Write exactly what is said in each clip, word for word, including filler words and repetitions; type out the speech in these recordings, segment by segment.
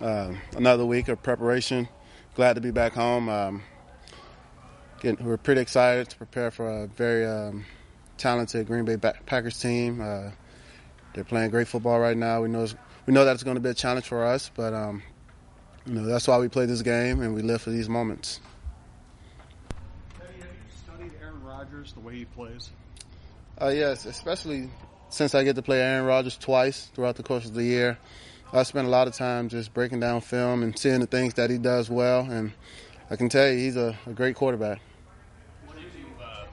Uh, another week of preparation. Glad to be back home. Um, getting, we're pretty excited to prepare for a very um, talented Green Bay Packers team. Uh, they're playing great football right now. We know we know that it's going to be a challenge for us, but um, you know that's why we play this game and we live for these moments. Have you studied Aaron Rodgers, the way he plays? Uh, yes, especially since I get to play Aaron Rodgers twice throughout the course of the year. I spend a lot of time just breaking down film and seeing the things that he does well, and I can tell you he's a, a great quarterback. What is you, uh,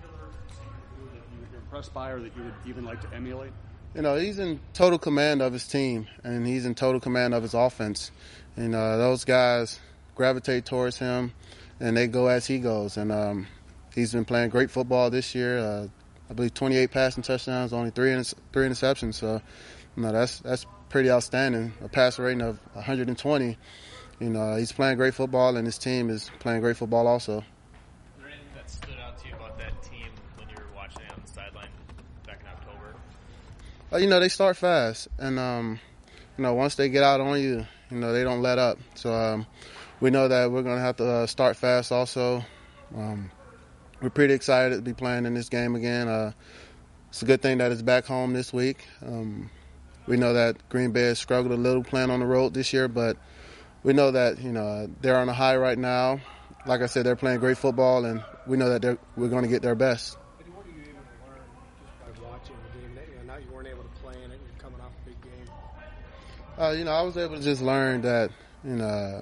that you're impressed by or that you would even like to emulate? You know, he's in total command of his team, and he's in total command of his offense. And uh, those guys gravitate towards him, and they go as he goes. And um, he's been playing great football this year. Uh, I believe twenty-eight passing touchdowns, only three three interceptions. So, you know, that's that's pretty outstanding. A passer rating of one hundred twenty. You know, he's playing great football, and his team is playing great football also. Is there anything that stood out to you about that team when you were watching it on the sideline back in October? Uh, you know, they start fast, and um, you know, once they get out on you, you know, they don't let up. So um, we know that we're going to have to uh, start fast also. Um, we're pretty excited to be playing in this game again. Uh, it's a good thing that it's back home this week. Um, we know that Green Bay has struggled a little playing on the road this year, but we know that, you know, they're on a high right now. Like I said, they're playing great football, and we know that they're, we're going to get their best. What are you able to learn just by watching the game? You know, now you weren't able to play in it, you're coming off a big game. Uh, you know, I was able to just learn that, you know,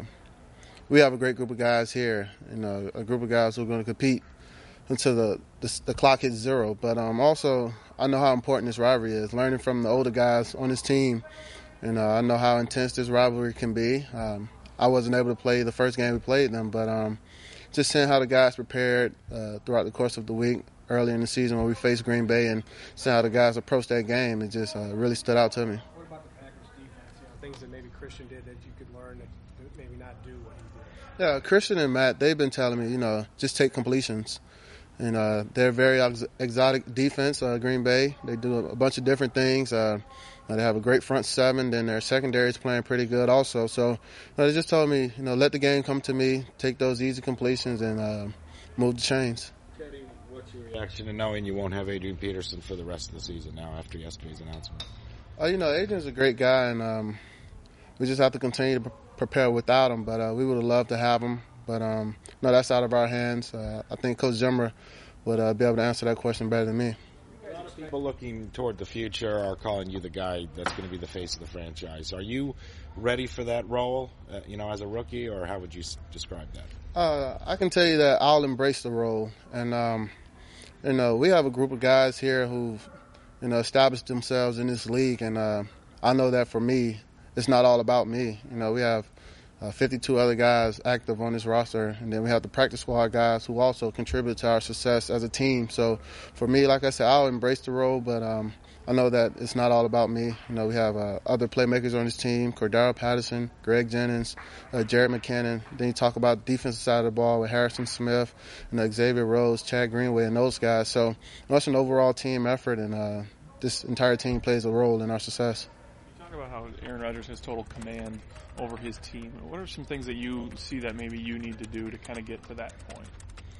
we have a great group of guys here, you know, a group of guys who are going to compete until the, the, the clock hits zero. But um, also, I know how important this rivalry is. Learning from the older guys on this team, you know, I know how intense this rivalry can be. Um, I wasn't able to play the first game we played them, but um, just seeing how the guys prepared uh, throughout the course of the week, early in the season when we faced Green Bay, and seeing how the guys approached that game, it just uh, really stood out to me. What about the Packers defense? You know, things that maybe Christian did that you could learn that maybe not do what he did? Yeah, Christian and Matt, they've been telling me, you know, just take completions. And uh, they're a very ex- exotic defense, uh, Green Bay. They do a bunch of different things. Uh, they have a great front seven. Then their secondary is playing pretty good also. So you know, they just told me, you know, let the game come to me, take those easy completions, and uh, move the chains. Teddy, what's your reaction to knowing you won't have Adrian Peterson for the rest of the season now after yesterday's announcement? Uh, you know, Adrian's a great guy, and um, we just have to continue to pre- prepare without him. But uh, we would have loved to have him. But, um, no, that's out of our hands. Uh, I think Coach Zimmer would uh, be able to answer that question better than me. A lot of people looking toward the future are calling you the guy that's going to be the face of the franchise. Are you ready for that role, uh, you know, as a rookie, or how would you s- describe that? Uh, I can tell you that I'll embrace the role. And, um, you know, we have a group of guys here who've, you know, established themselves in this league. And uh, I know that for me, it's not all about me. You know, we have Uh, fifty-two other guys active on this roster, and then we have the practice squad guys who also contribute to our success as a team. So for me, like I said, I'll embrace the role, but um, I know that it's not all about me. You know, we have uh, other playmakers on this team, Cordero Patterson, Greg Jennings, uh, Jared McKinnon. Then you talk about the defensive side of the ball with Harrison Smith, you know, Xavier Rhodes, Chad Greenway, and those guys. So it's an overall team effort, and uh, this entire team plays a role in our success. Talk about how Aaron Rodgers has total command over his team. What are some things that you see that maybe you need to do to kind of get to that point?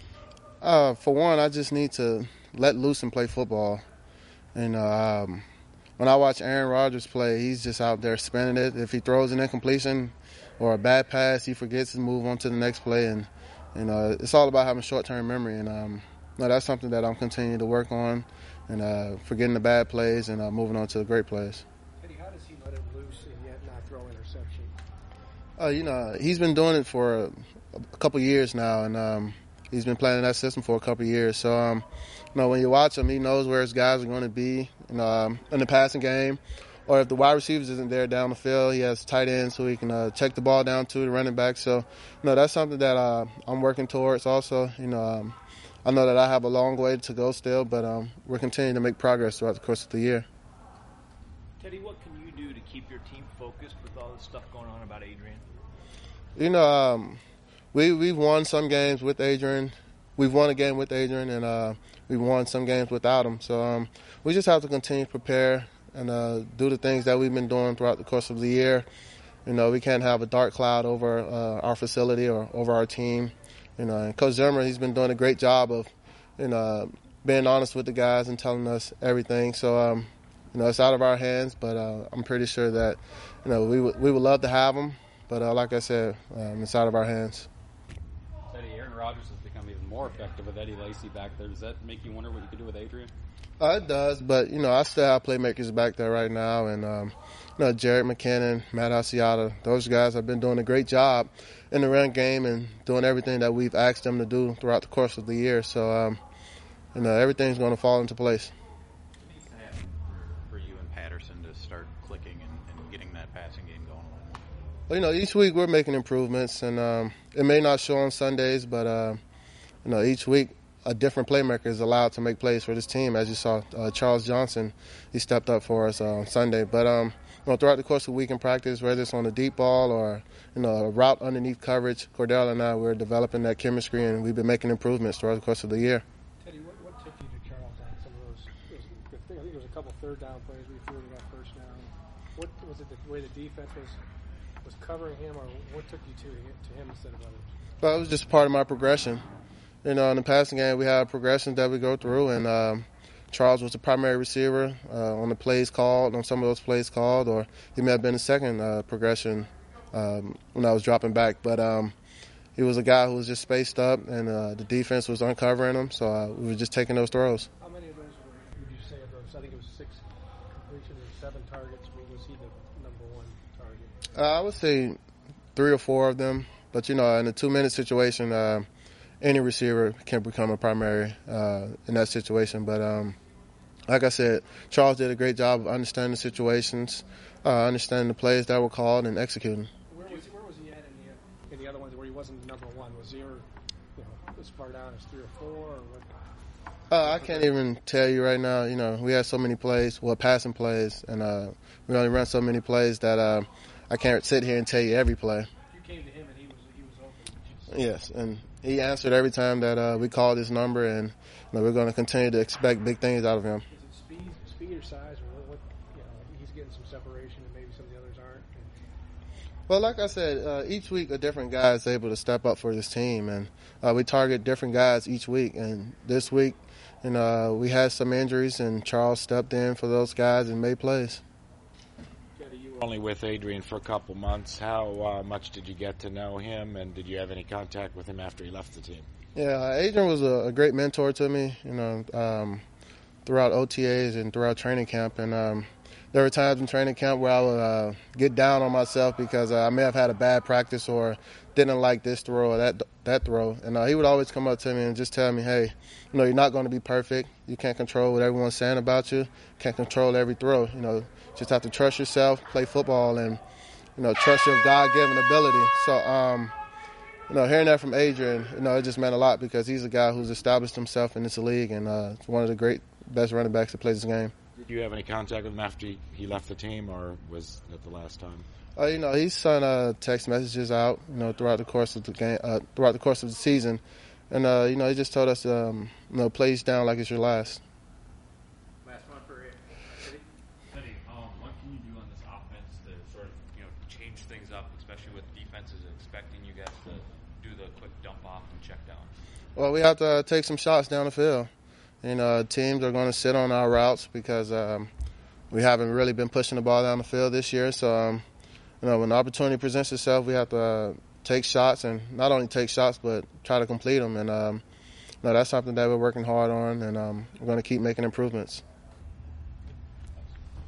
Uh, for one, I just need to let loose and play football. And um, when I watch Aaron Rodgers play, he's just out there spinning it. If he throws an incompletion or a bad pass, he forgets to move on to the next play. And you know, it's all about having short-term memory. And um, no, that's something that I'm continuing to work on, and uh, forgetting the bad plays and uh, moving on to the great plays. How does he let it loose and yet not throw interception? Uh, you know, he's been doing it for a, a couple years now, and um, he's been playing in that system for a couple years. So, um, you know, when you watch him, he knows where his guys are going to be, you know, um, in the passing game. Or if the wide receivers isn't there down the field, he has tight ends so he can uh, check the ball down to the running back. So, you know, that's something that uh, I'm working towards also. You know, um, I know that I have a long way to go still, but um, we're continuing to make progress throughout the course of the year. Teddy, what can you do to keep your team focused with all this stuff going on about Adrian? You know, um, we, we've won some games with Adrian. We've won a game with Adrian, and uh, we've won some games without him. So um, we just have to continue to prepare and uh, do the things that we've been doing throughout the course of the year. You know, we can't have a dark cloud over uh, our facility or over our team. You know, and Coach Zimmer, he's been doing a great job of, you know, being honest with the guys and telling us everything. So, um, you know, it's out of our hands, but uh, I'm pretty sure that, you know, we, w- we would love to have him. But uh, like I said, um, it's out of our hands. Teddy, Aaron Rodgers has become even more effective with Eddie Lacy back there. Does that make you wonder what you could do with Adrian? Uh, it does, but, you know, I still have playmakers back there right now. And, um, you know, Jared McKinnon, Matt Asiata, those guys have been doing a great job in the run game and doing everything that we've asked them to do throughout the course of the year. So, um, you know, everything's going to fall into place. What needs to happen for, for you and Patterson to start clicking and, and getting that passing game going a little more? Well, you know, each week we're making improvements, and um, it may not show on Sundays, but, uh, you know, each week a different playmaker is allowed to make plays for this team. As you saw, uh, Charles Johnson, he stepped up for us uh, on Sunday. But um, you know, throughout the course of the week in practice, whether it's on a deep ball or, you know, a route underneath coverage, Cordell and I, we're developing that chemistry, and we've been making improvements throughout the course of the year. Teddy, what, what took you to Charles on some of those? Those good things? I think there was a couple third down plays where you threw it got first down. What was it? The way the defense was was covering him, or what took you to to him instead of others? Well, it was just part of my progression. You know, in the passing game, we have progressions that we go through, and um, Charles was the primary receiver uh, on the plays called, on some of those plays called, or he may have been the second uh, progression um, when I was dropping back. But um, he was a guy who was just spaced up, and uh, the defense was uncovering him, so uh, we were just taking those throws. How many of those were, would you say of those? I think it was six completions or seven targets. Was he the number one target? Uh, I would say three or four of them, but, you know, in a two-minute situation, uh, any receiver can become a primary uh, in that situation. But um, like I said, Charles did a great job of understanding the situations, uh, understanding the plays that were called, and executing. Where was, where was he at in the, in the other ones where he wasn't the number one? Was he, or, you know, as far down as three or four? Or what? Uh, I can't even tell you right now. You know, we had so many plays, well, passing plays, and uh, we only run so many plays that uh, I can't sit here and tell you every play. You came to him and he was he was open. Yes, and he answered every time that uh, we called his number, and, you know, we're going to continue to expect big things out of him. Is it speed, speed or size, or what? You know, he's getting some separation, and maybe some of the others aren't. Well, like I said, uh, each week a different guy is able to step up for this team, and uh, we target different guys each week. And this week, you know, we had some injuries, and Charles stepped in for those guys and made plays. Only with Adrian for a couple months. How uh, much did you get to know him, and did you have any contact with him after he left the team? Yeah, Adrian was a, a great mentor to me, you know, um, throughout O T As and throughout training camp. And um, there were times in training camp where I would uh, get down on myself because uh, I may have had a bad practice or didn't like this throw or that that throw. And uh, he would always come up to me and just tell me, hey, you know, you're not going to be perfect. You can't control what everyone's saying about you. Can't control every throw. You know, just have to trust yourself, play football, and, you know, trust your God-given ability. So, um, you know, hearing that from Adrian, you know, it just meant a lot because he's a guy who's established himself in this league and uh, one of the great, best running backs that plays this game. Did you have any contact with him after he left the team, or was that the last time? Uh, you know, he sent uh, text messages out, you know, throughout the course of the game, uh, throughout the course of the season, and uh, you know, he just told us, um, you know, play down like it's your last. Last one for Teddy. Teddy, um, what can you do on this offense to sort of, you know, change things up, especially with defenses expecting you guys to do the quick dump off and check down? Well, we have to uh, take some shots down the field. You know, teams are going to sit on our routes because um, we haven't really been pushing the ball down the field this year. So, um, you know, when the opportunity presents itself, we have to uh, take shots, and not only take shots, but try to complete them. And, um, you know, that's something that we're working hard on, and um, we're going to keep making improvements.